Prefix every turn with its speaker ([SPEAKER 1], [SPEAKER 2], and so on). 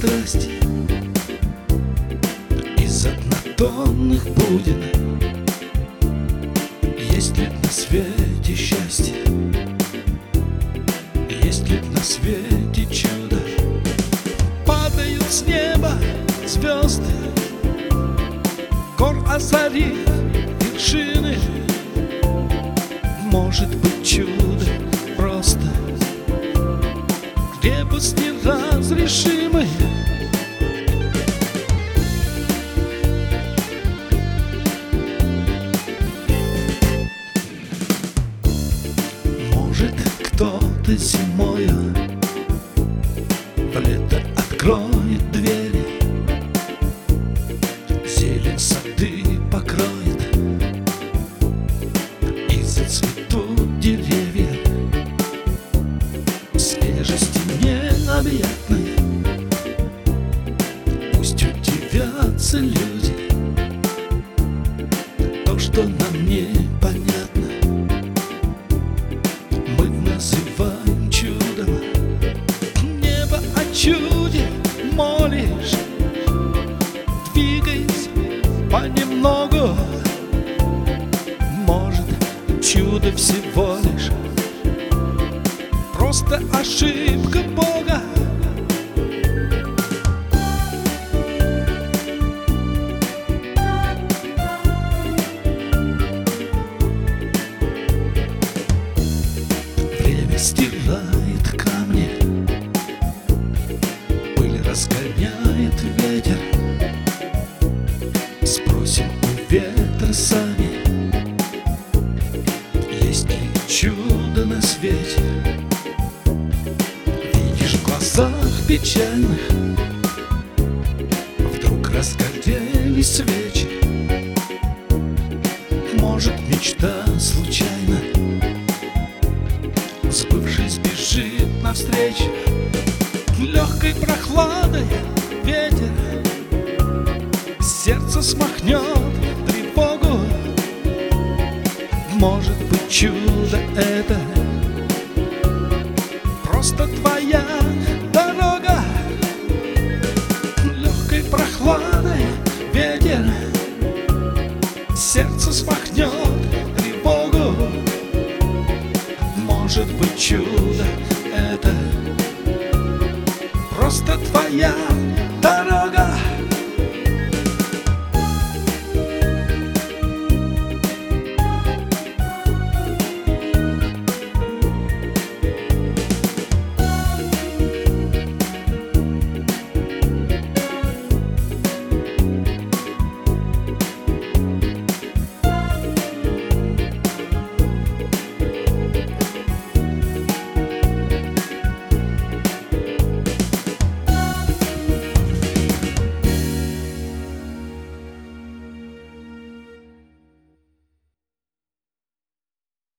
[SPEAKER 1] страсти из однотонных будин. Есть ли на свете счастье? Есть ли на свете чудо? Падают с неба звезды, гор озарив вершины. Может быть чудо просто крепость неразрешимая. Может кто-то зимою в лето откроет двери, зелень сады покроет и зацветут деревья свежести необъятной. Пусть удивятся люди, то, что нам непонятно, мы называем чудом. Небо о чуде молишь, двигаясь понемногу. Может, чудо всего лишь просто ошибка Бога. Время стирает камни, пыль разгоняет ветер. Спросим у ветра сами, есть ли чудо на свете. Видишь, в глазах печальных вдруг разгорелись свечи. Может, мечта случайно, сбывшись, бежит навстречу. Легкой прохладой ветер сердце смахнет тревогу. Может быть, чудо это просто твоя дорога. Легкой прохладой ветер сердце смахнет тревогу. Может быть, чудо это просто твоя